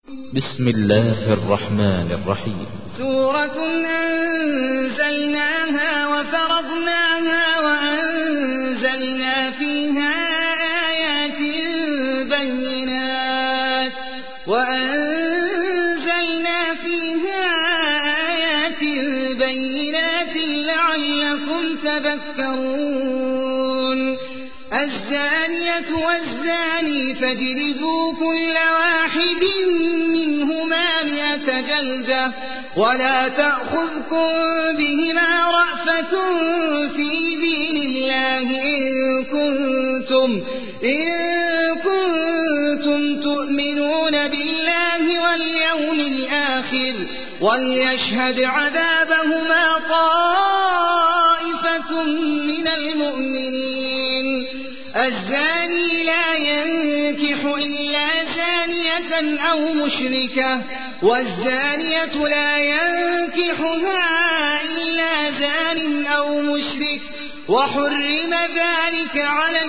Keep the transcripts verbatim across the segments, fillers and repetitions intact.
بسم الله الرحمن الرحيم. سورة أنزلناها وفرضناها وأنزلنا فيها آيات بينات وأنزلنا فيها آيات بينات لعلكم تذكرون. الزانية والزاني فاجلدوا كل واحد منهما مئة جلدة ولا تأخذكم بهما رأفة في دين الله إن كنتم, إن كنتم تؤمنون بالله واليوم الآخر وليشهد عذابهما طائفة من المؤمنين. الزاني لا ينكح إلا زانية أو مشركة والزانية لا ينكحها إلا زان أو مشرك وحرم ذلك على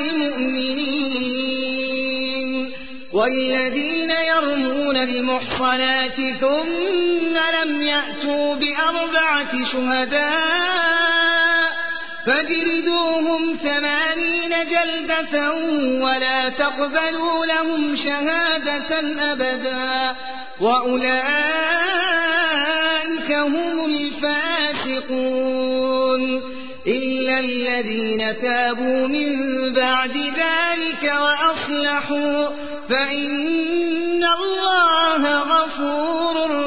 المؤمنين. والذين يرمون المحصنات ثم لم يأتوا بأربعة شهداء فاجلدوهم ثمانين جلدة ولا تقبلوا لهم شهادة أبدا وأولئك هم الفاسقون إلا الذين تابوا من بعد ذلك وأصلحوا فإن الله غفور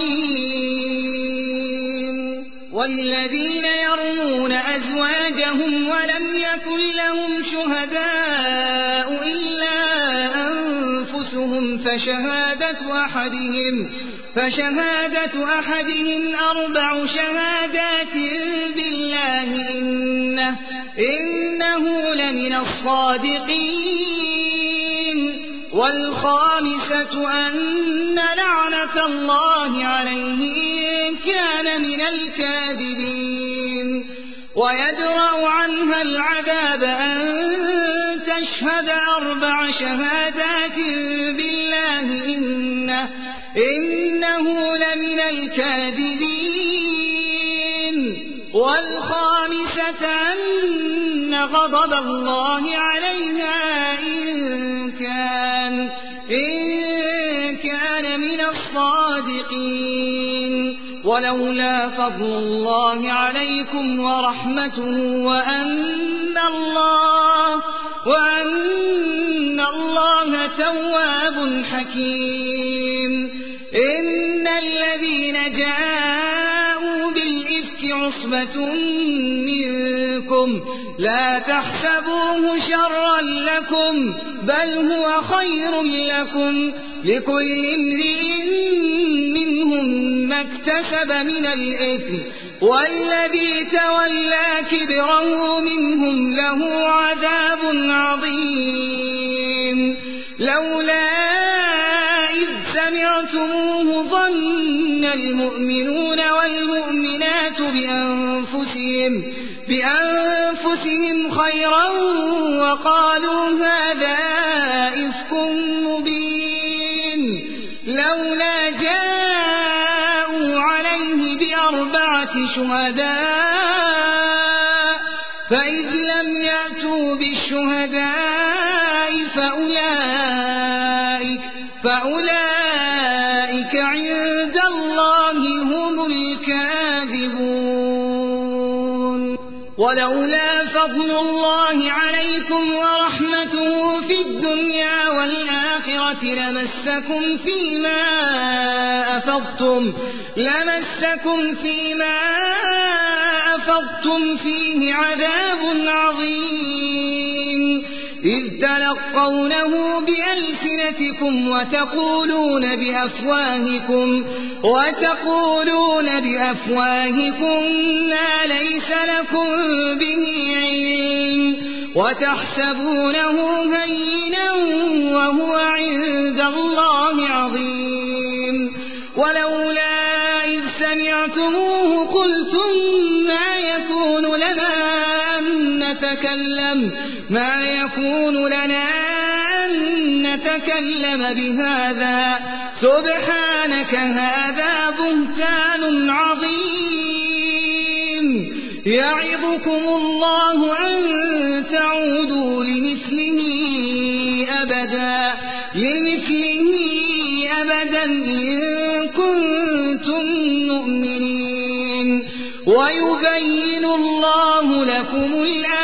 رحيم. والذين يرمون أزواجهم ولم يكن لهم شهداء إلا أنفسهم فشهادة أحدهم, فشهادة أحدهم أربع شهادات بالله إنه, إنه لمن الصادقين. والخامسة أن لعنة الله عليه إن كان من الكاذبين. ويدرأ عنها العذاب أن تشهد أربع شهادات بالله إنه, إنه لمن الكاذبين. والخامسة أن غضب الله عليها إن كان, إن كان من الصادقين. ولولا فضل الله عليكم ورحمته وأن الله, وأن الله تواب حكيم. إن الذين جاءوا بالإفك عصبة منكم لا تحسبوه شرا لكم بل هو خير لكم لكل امرئ منهم ما اكتسب من الإثم والذي تولى كبره منهم له عذاب عظيم. لولا إذ سمعتموه ظن المؤمنون والمؤمنات بأنفسهم, بأنفسهم خيرا وقالوا هذا إفك مبين. لولا جاءوا عليه بأربعة شهداء فإذ لم يأتوا بالشهداء فأولئك, فأولئك عند الله هم الكاذبون. ولولا فضل الله عليكم ورحمته في الدنيا والآخرة لمسكم فيما أفضتم, لمسكم فيما أفضتم فيه عذاب عظيم إذ تلقونه بألسنتكم وتقولون بأفواهكم, وتقولون بأفواهكم ما ليس لكم به علم وتحسبونه هينا وهو عند الله عظيم. ولولا إذ سمعتموه قلتم ما يكون لنا أن نتكلم, ما يكون لنا أن نتكلم بهذا سبحانك هذا بهتان عظيم يعظكم الله أن تعودوا لمثله أبدا لمثله أبدا إن كنتم مؤمنين ويبين الله لكم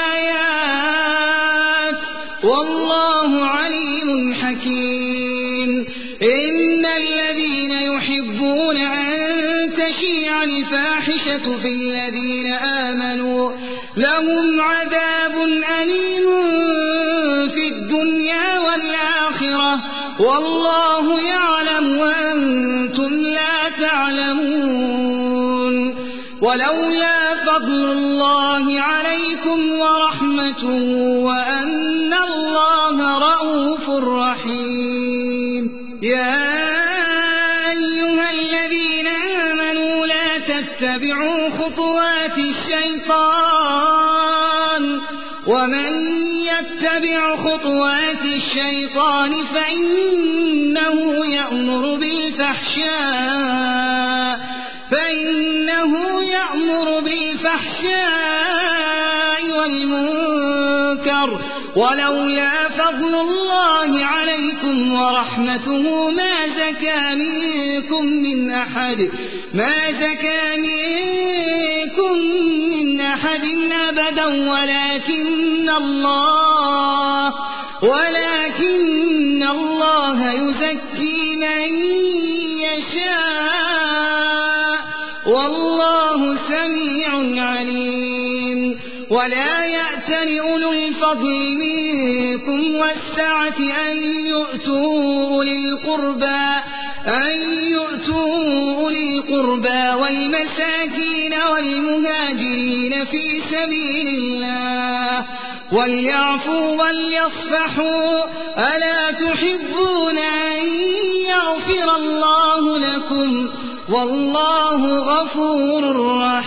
الآيات والله عليم حكيم إن الذين يحبون أن تشيع الفاحشة في الذين آمنوا لهم عذاب أليم في الدنيا والآخرة والله يعلم وأنتم لا تعلمون ولولا فضل الله عليكم ورحمته وأن الله رءوف رحيم يا أيها الذين آمنوا لا تتبعوا خطوات الشيطان ومن يتبع خطوات الشيطان فإنه يأمر بالفحشاء فإنه يأمر بالفحشاء والمنكر ولولا فضل الله عليكم ورحمته ما زكى منكم من أحد ما زكى منكم من أحد أبدا ولكن الله ولكن الله يزكي من يشاء والله سميع عليم ولا يأتل أولو الفضل منكم والسعة أن يؤتوا أولي القربى أن يؤتوا أولي القربى والمساكين والمهاجرين في سبيل الله وليعفوا وليصفحوا ألا تحبون أن يغفر الله لكم والله غفور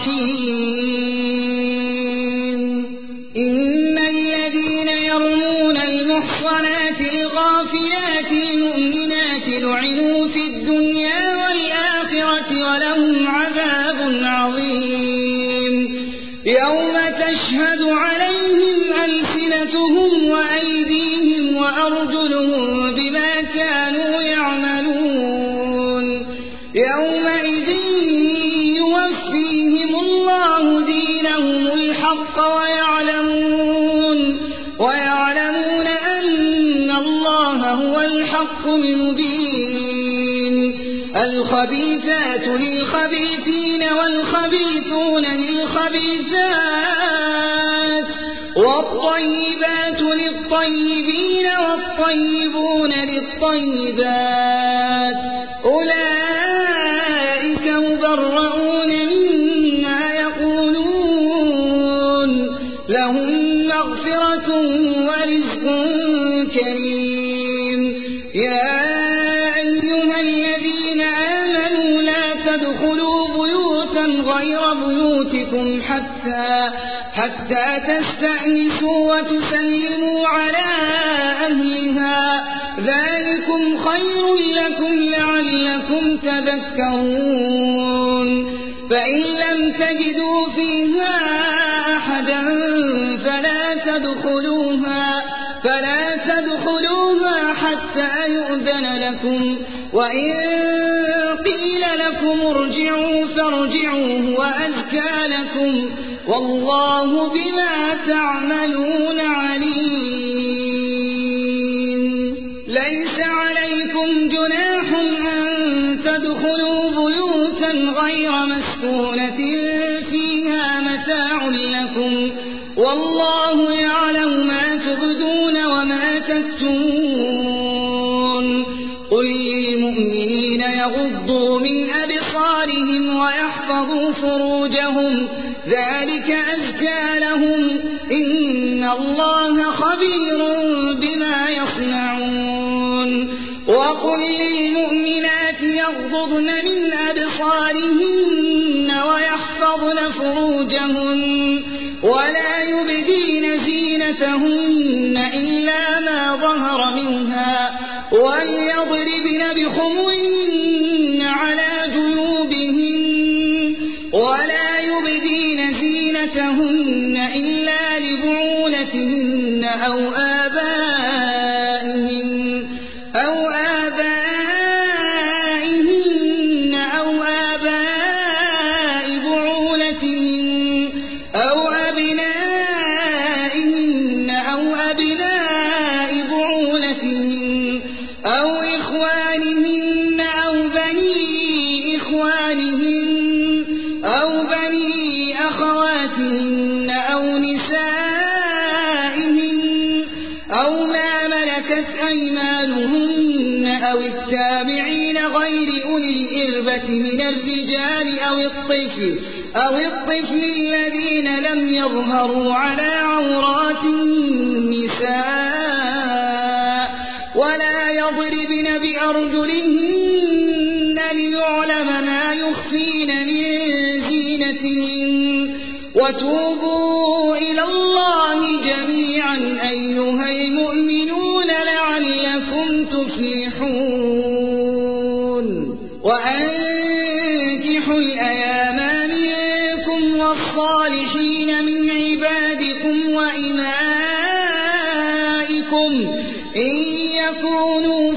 رحيم إن الذين يرمون المحصنات الغافلات المؤمنات لعنوا في الدنيا والآخرة ولهم عذاب عظيم يوم تشهد عليهم ألسنتهم وأيديهم وأرجلهم بما كانوا يعملون يومئذ يوفيهم الله دينهم الحق ويعلمون ويعلمون أن الله هو الحق المبين الخبيثات للخبيثين والخبيثون للخبيثات والطيبات للطيبين والطيبون للطيبات أولئك مبرؤون مما يقولون لهم مغفرة ورزق كريم يا أيها الذين آمنوا لا تدخلوا بيوتا غير بيوتكم حتى حتى تستأنسوا وتسلموا على أهلها ذلكم خير لكم لعلكم تذكرون فإن لم تجدوا فيها أحدا فلا تدخلوها فلا تدخلوها حتى يؤذن لكم وإن قيل لكم ارجعوا فارجعوا هو أزكى لكم والله بما تعملون عليم ليس عليكم جناح أن تدخلوا بيوتا غير مسكونة فيها متاع لكم والله يعلم ما تبدون وما تكتمون قل للمؤمنين يغضوا من أبصارهم ويحفظوا فروجهم ذلك أزكى لهم إن الله خبير بما يصنعون وقل للمؤمنات يغضضن من أبصارهن ويحفظن فروجهن ولا يبدين زينتهن إلا ما ظهر منها وليضربن بخمرهن والتابعين غير أولي الإربة من الرجال أو الطفل أو الطفل الذين لم يظهروا على عورات النساء ولا يضربن بأرجلهن ليعلم ما يخفين من زينتهن وتوبوا إلى الله جميعا أيها المؤمنون لعلكم تفلحون وأنكحوا الأيام منكم والصالحين من عبادكم وإمائكم إن يكونوا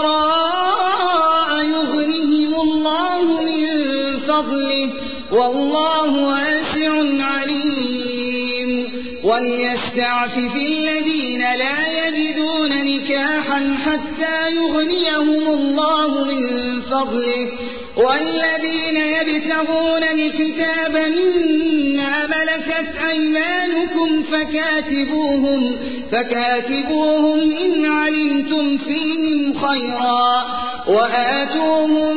فقراء يغنهم الله من فضله والله واسع عليم وليستعفف الذين لا يجدون نكاحا حتى يغنيهم الله من فضله والذين يبتغون الكتاب مما ملكت أيمانكم فكاتبوهم, فكاتبوهم إن علمتم فيهم خيرا وآتوهم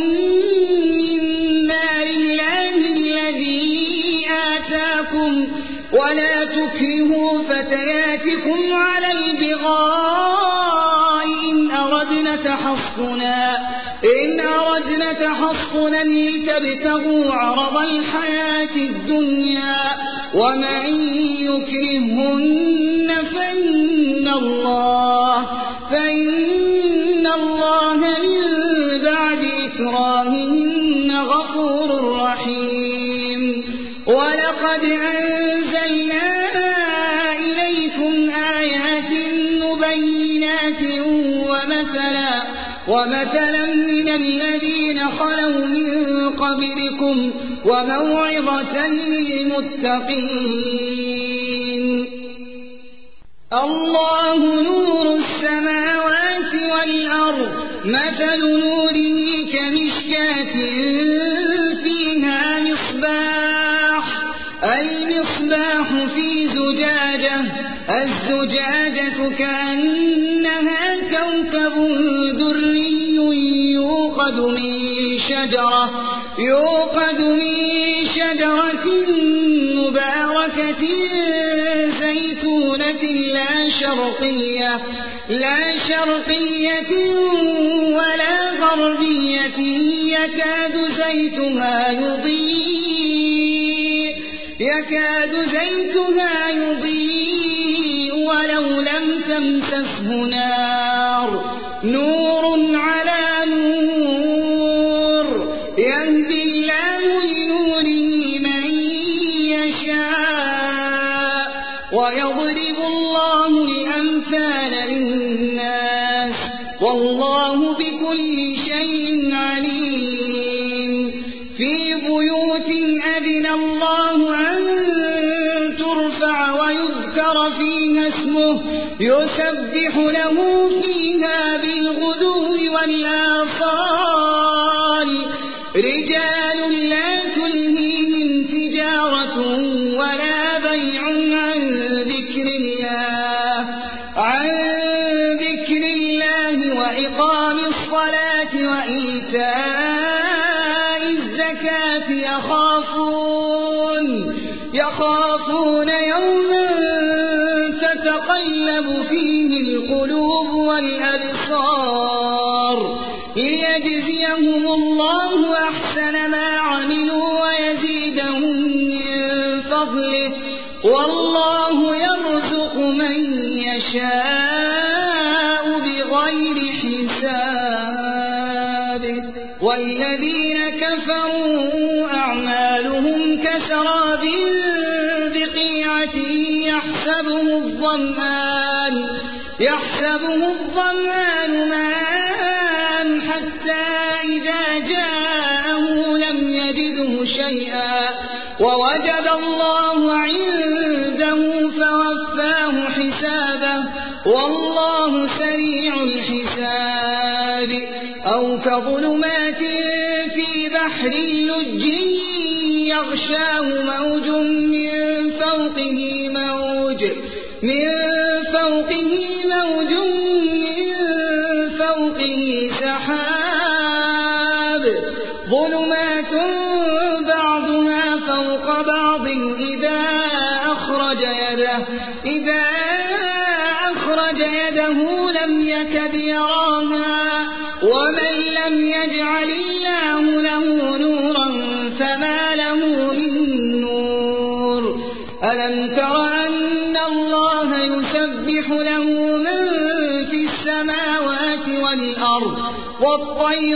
مما لله الذي آتاكم ولا تكرهوا فتياتكم على البغاء إن أردنا تحصنا إن أردنا تحصنا لتبتغوا عرض الحياة الدنيا ومن يكرهن فإن الله فإن الله من بعد إكراههن غفور رحيم ولقد أنزلنا إليكم آيات مبينات ومثلا ومثلا من الذين خلوا من قبلكم وموعظة للمتقين الله نور السماوات والأرض مثل نوره كمشكاة فيها مصباح المصباح في زجاجة الزجاجة كأنها كوكب دري يوقد من شجرة يوقد من شجرة مباركة زيتونة لا شرقية لا شرقية ولا غربية يكاد زيتها يضيء يكاد زيتها يضيء ولو لم تمسسه نار نور على نور يهدي الله لنوره من يشاء ويضرب الله الأمثال للناس والله بكل شيء عليم في بيوت أذن الله أن ترفع ويذكر فيها اسمه يسبح له فيها بالغدو والآصال رجال لا تلهيهم تجارة ولا بيع عن ذكر الله عن ذكر الله وإقام الصلاة وإيتاء الزكاة يخافون يخافون يوما تتقلب فيه القلوب والأبصار ليجزيهم الله أحسن ما عملوا ويزيدهم من فضله والله يرزق من يشاء بغير حساب والذين كفروا أعمالهم كسراب بقيعة يحسبه الظمآن يحسبه الظمآن ماء حتى إذا جاءه لم يجده شيئا ووجد الله عنده فوفاه حسابه والله سريع الحساب أو كظلمات في بحر لج يغشاه موج من فوقه موج من فوقه موج من فوقه سحاب ظلمات بعضها فوق بعض إذا أخرج يده إذا أخرج يده لم يكد يراها ومن لم يجعل الله له نورا فما له من نور ألم تر أن الله يسبح له من في السماوات والأرض والطير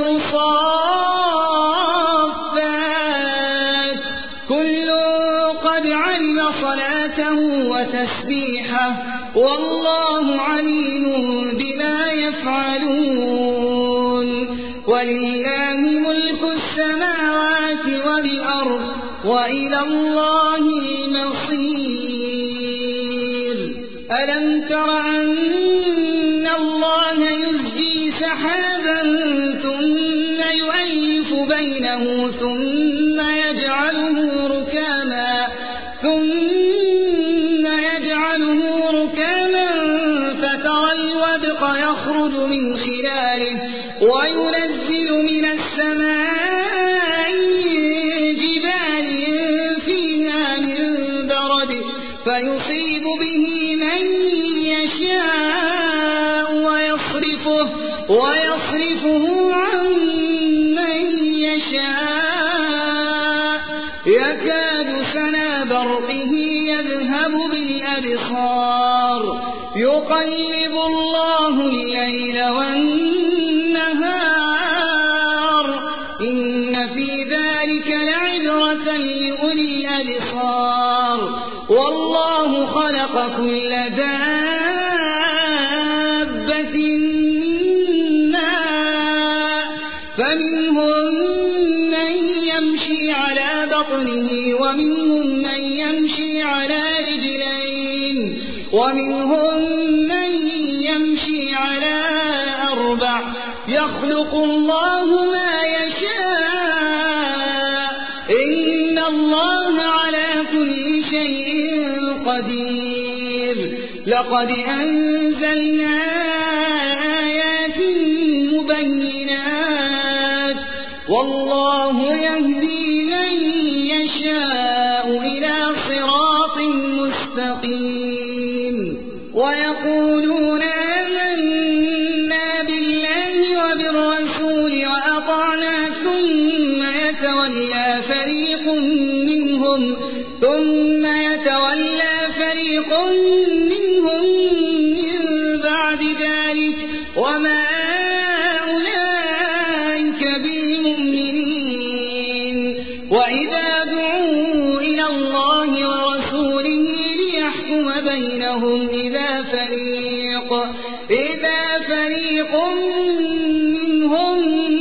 صافات كل قد علم صلاته وتسبيحه والله عليم بما يفعلون ولله ملك السماوات والأرض وإلى الله المصير ألم تر أن الله يزجي سحابا ثم يؤلف بينه ثم يجعله ركاما ثم يجعله ركاما فترى الودق يخرج من خلاله وينزل من السماء جبال فيها من برد فيصيب به من يشاء ويصرفه ويصرفه عن من يشاء يكاد سنا برقه يذهب بالأبصار يقلب الله الليل والنهار إن في ذلك لعبرة لأولي الأبصار والله خلق كل دابة من ماء فمنهم من يمشي على بطنه ومنهم من يمشي على رجلين ومنهم من يمشي على أربع يخلق الله ما يشاء إن الله على كل شيء قدير لقد أنزلنا آيات مبينات والله يهدي من يشاء إلى صراط مستقيم ويقولون آمنا بالله وبالرسول وأطعنا ثم يتولى فريق منهم ثم يتولى فريق منهم من بعد ذلك وما أولئك بالمؤمنين وإذا دعوا إلى الله ورسوله ليحكم بينهم إذا فريق إذا فريق منهم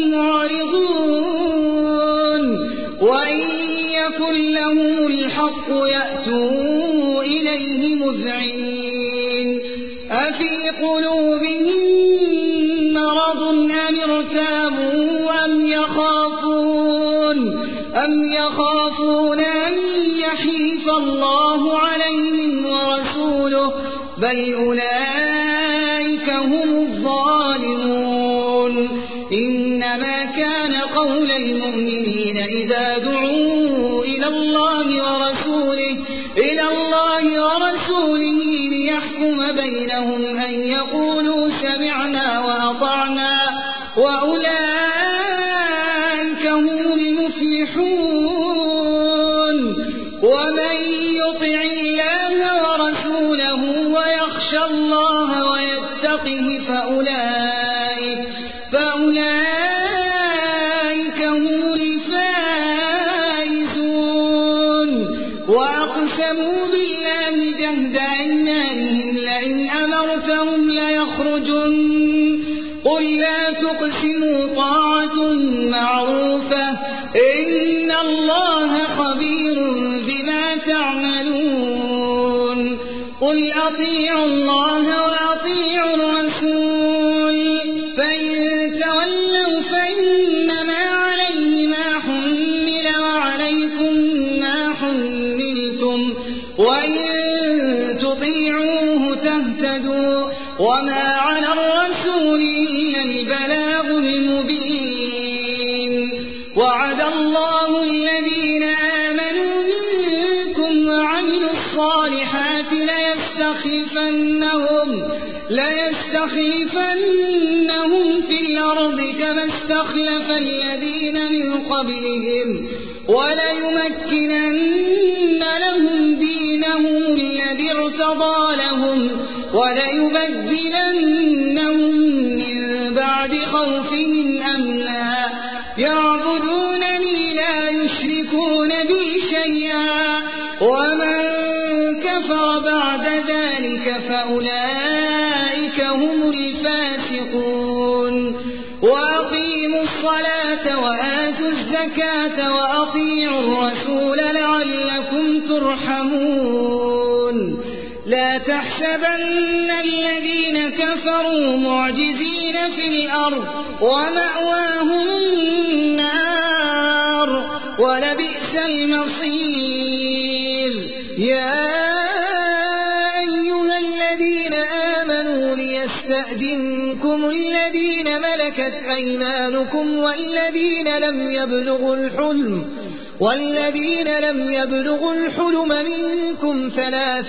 معرضون وإن يكن لهم الحق يأتوا إليه مذعنين أفي قلوبهم مرض أم ارتابوا أم يخافون أم يخافون أن يحيف الله عليهم ورسوله بل أولئك هم الظالمون إنما كان قول المؤمنين إذا دعوا إلى الله ورسوله إلى الله ورسوله ليحكم بينهم أن يقولوا سمعنا وأطعنا وأولئك هم المفلحون ومن يطع الله ورسوله ويخشى الله ويتقه فأولئك فأولئك هم الفائزون وأقسموا بالله جهد أيمانهم لئن أمرتهم ليخرجن قل لا تقسموا طاعة معروفة إن الله خبير بما تعملون قل أطيعوا الله وأطيعوا الرسول فإن تولوا فإنما عليه ما حمل وعليكم ما حملتم وإن تطيعوه تهتدوا وما على الرسول إلا البلاغ المبين وعد الله الذين آمنوا منكم وعملوا الصالحات ليستخلفنهم, ليستخلفنهم في الأرض كما استخلف الذين من قبلهم وليمكنن لهم دينهم الذي ارتضى لهم وليبدلنهم من بعد خوفهم أمنا يعبدونني لا يشركون بي شيئا ومن كفر بعد ذلك فأولئك هم الفاسقون. وأقيموا الصلاة وآتوا الزكاة وأطيعوا الرسول لعلكم ترحمون. لا تحسبن الذين كفروا معجزين في الأرض ومأواهم النار ولبئس المصير. يا أيها الذين آمنوا ليستأذنكم الذين ملكت أيمانكم والذين لم يبلغوا الحلم والذين لم يبلغوا الحلم منكم ثلاث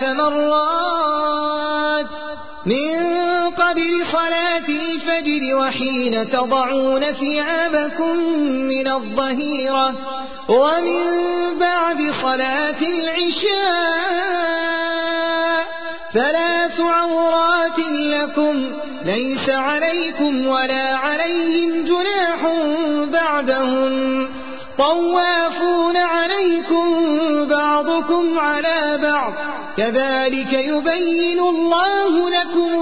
مرات من قبل صلاة الفجر وحين تضعون ثيابكم من الظهيرة ومن بعد صلاة العشاء ثلاث عورات لكم ليس عليكم ولا عليهم جناح بعدهم طوافون عليكم بعضكم على بعض كذلك يبين الله لكم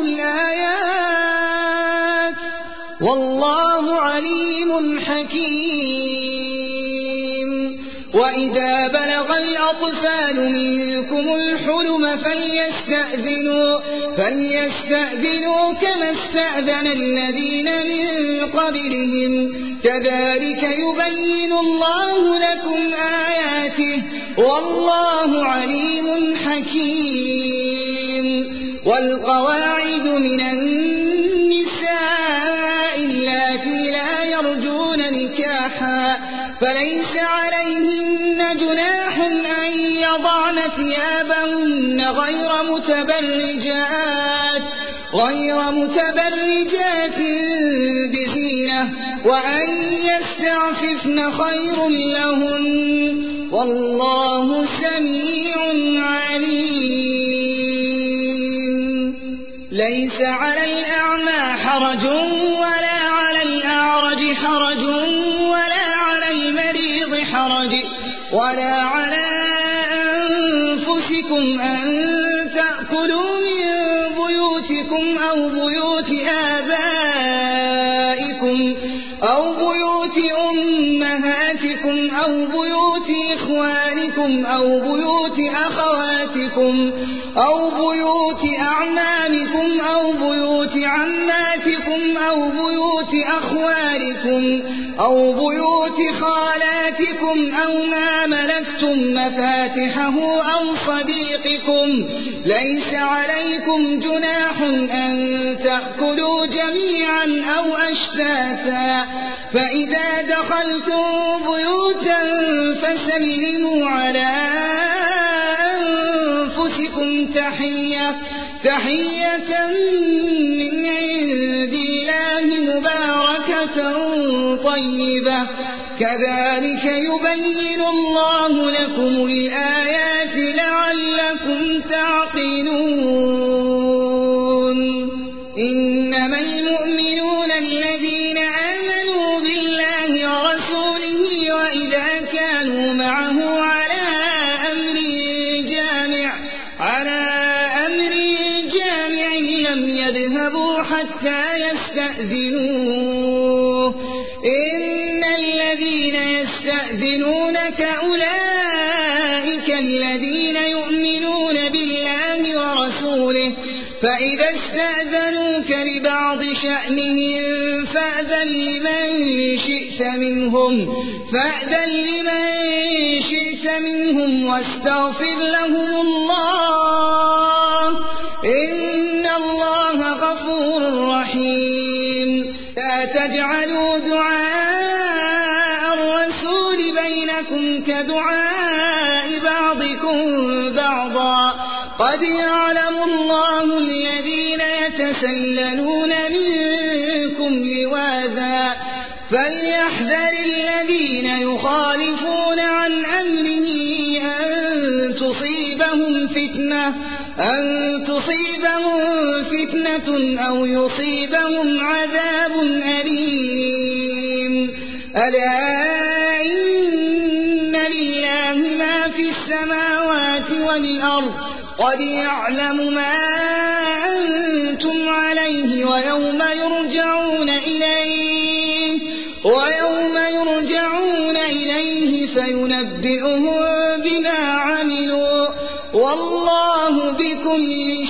الآيات والله عليم حكيم. وإذا بلغ الأطفال منكم الحلم فليستأذنوا, فليستأذنوا كما استأذن الذين من قبلهم كذلك يبين الله لكم آياته والله عليم حكيم. والقواعد من النساء اللاتي لا يرجون نكاحا فليس عليهن جناح أن يضعن ثيابهن غير متبرجات غير متبرجات بزينة وأن يستعففن خير لهن والله سميع عليم. ليس على الأعمى حرج ولا على الأعرج حرج ولا على المريض حرج ولا على أنفسكم أن تأكلوا من بيوتكم أو بيوت آبائكم أو بيوت أمهاتكم أو بيوت إخوانكم أو بيوت أخواتكم أو بيوت أعمامكم أو بيوت عماتكم أو بيوت أخوالكم أو بيوت خالاتكم أو ما ملكتم مفاتحه أو صديقكم ليس عليكم جناح أن تأكلوا جميعا أو أشتاتا فإذا دخلتم بيوتا فسلموا على أنفسكم تحية تحية من عند الله مباركة طيبة كذلك يبين الله لكم الآيات لعلكم تعقلون. إنما المؤمنون الذين آمنوا بالله ورسوله وإذا كانوا معه على أمر جامع على أمر جامع لم يذهبوا حتى يستأذنوه. إن الذين يستأذنونك أولئك الذين يؤمنون بالله ورسوله فإذا استأذنوك لبعض شأنهم فأذن لمن شئت منهم فأذن لمن شئت منهم واستغفر لهم الله إن الله غفور رحيم. لا تجعلوا دعاء الرسول كدعاء بعضكم بعضا قد يعلم الله الذين يتسللون منكم لواذا فليحذر الذين يخالفون عن أمره أن تصيبهم فتنة أن تصيبهم فتنة أو يصيبهم عذاب أليم ألا إن لله ما في السماوات والأرض قد يعلم ما أنتم عليه ويوم يرجعون إليه ويوم يرجعون إليه فينبئهم بما عملوا والله بكل